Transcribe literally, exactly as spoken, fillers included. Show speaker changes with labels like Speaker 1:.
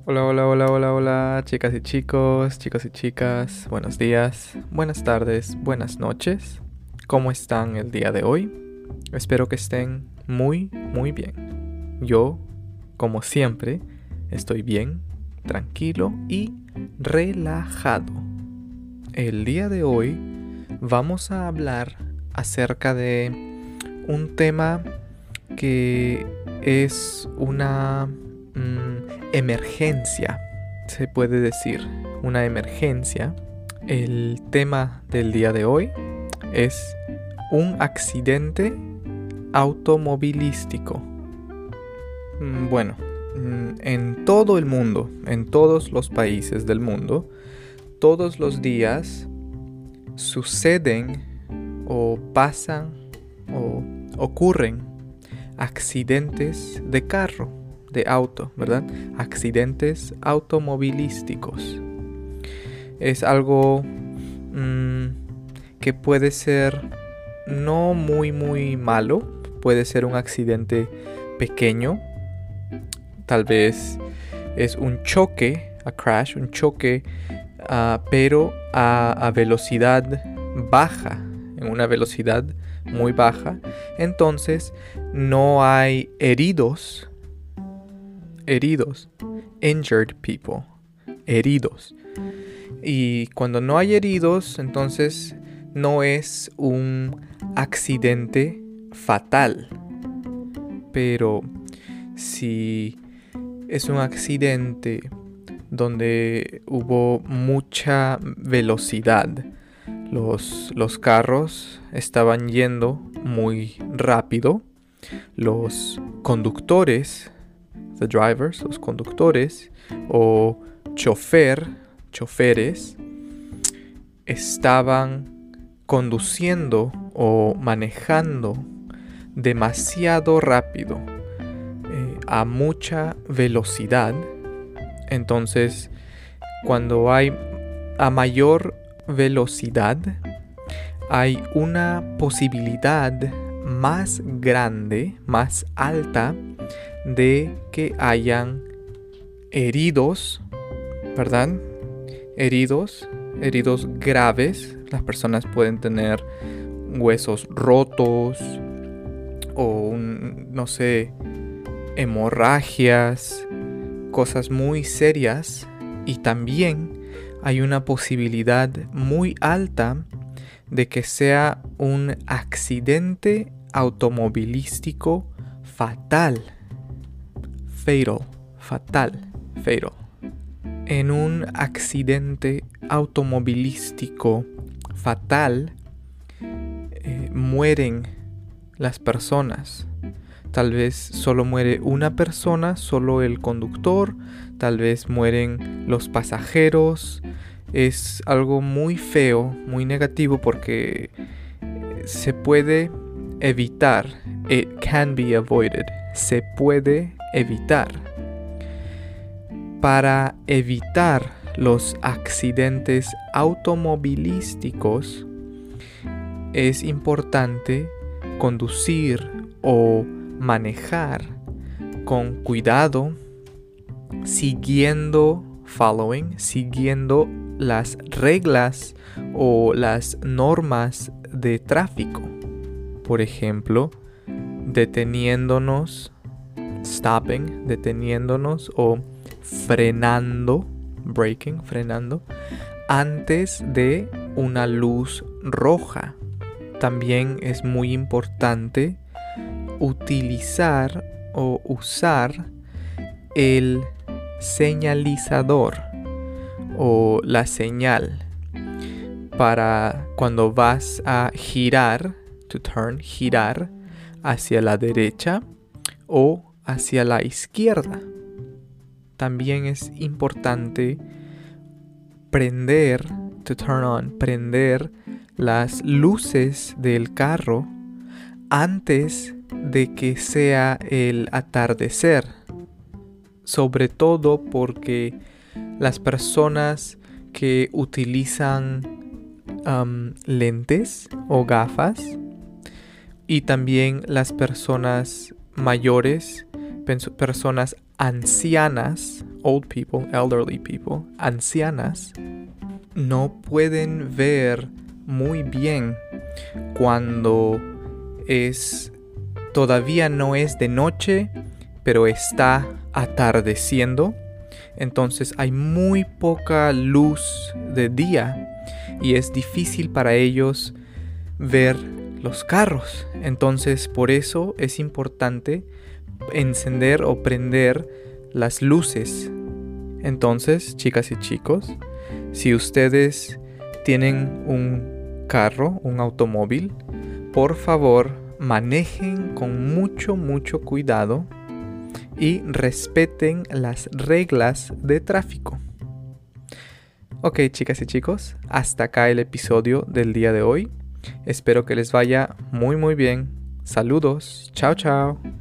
Speaker 1: Hola, hola, hola, hola, hola, chicas y chicos, chicos y chicas, buenos días, buenas tardes, buenas noches. ¿Cómo están el día de hoy? Espero que estén muy, muy bien. Yo, como siempre, estoy bien, tranquilo y relajado. El día de hoy vamos a hablar acerca de un tema que es una mm, emergencia, se puede decir, una emergencia. El tema del día de hoy es un accidente automovilístico. Mm, Bueno, mm, en todo el mundo, en todos los países del mundo, todos los días suceden o pasan o ocurren accidentes de carro, de auto, ¿verdad? Accidentes automovilísticos. Es algo mmm, que puede ser no muy, muy malo. Puede ser un accidente pequeño. Tal vez es un choque, a crash, un choque, uh, pero a, a velocidad baja, en una velocidad muy baja. Entonces no hay heridos, heridos, injured people, heridos. Y cuando no hay heridos, entonces no es un accidente fatal. Pero si es un accidente donde hubo mucha velocidad, Los, los carros estaban yendo muy rápido. Los conductores, the drivers, los conductores o chofer, choferes, estaban conduciendo o manejando demasiado rápido, eh, a mucha velocidad. Entonces, cuando hay a mayor velocidad, hay una posibilidad más grande, más alta, de que hayan heridos, ¿verdad? Heridos, heridos graves. Las personas pueden tener huesos rotos o, un, no sé, hemorragias, cosas muy serias. Y también hay una posibilidad muy alta de que sea un accidente automovilístico fatal. Fatal, fatal, fatal. En un accidente automovilístico fatal, eh, mueren las personas. Tal vez solo muere una persona, solo el conductor. Tal vez mueren los pasajeros. Es algo muy feo, muy negativo, porque se puede evitar. It can be avoided. Se puede evitar. Para evitar los accidentes automovilísticos, es importante conducir o manejar con cuidado, siguiendo, following, siguiendo las reglas o las normas de tráfico. Por ejemplo, deteniéndonos, stopping, deteniéndonos o frenando, braking, frenando, antes de una luz roja. También es muy importante utilizar o usar el señalizador o la señal para cuando vas a girar, to turn, girar hacia la derecha o hacia la izquierda. También es importante prender, to turn on, prender las luces del carro antes de que sea el atardecer. Sobre todo porque las personas que utilizan um, lentes o gafas, y también las personas mayores, pens- personas ancianas, old people, elderly people, ancianas, no pueden ver muy bien cuando es todavía no es de noche, pero está atardeciendo. Entonces hay muy poca luz de día y es difícil para ellos ver los carros. Entonces por eso es importante encender o prender las luces. Entonces, chicas y chicos, si ustedes tienen un carro, un automóvil, por favor manejen con mucho, mucho cuidado y respeten las reglas de tráfico. Ok, chicas y chicos, hasta acá el episodio del día de hoy. Espero que les vaya muy muy bien. Saludos. Chao, chao.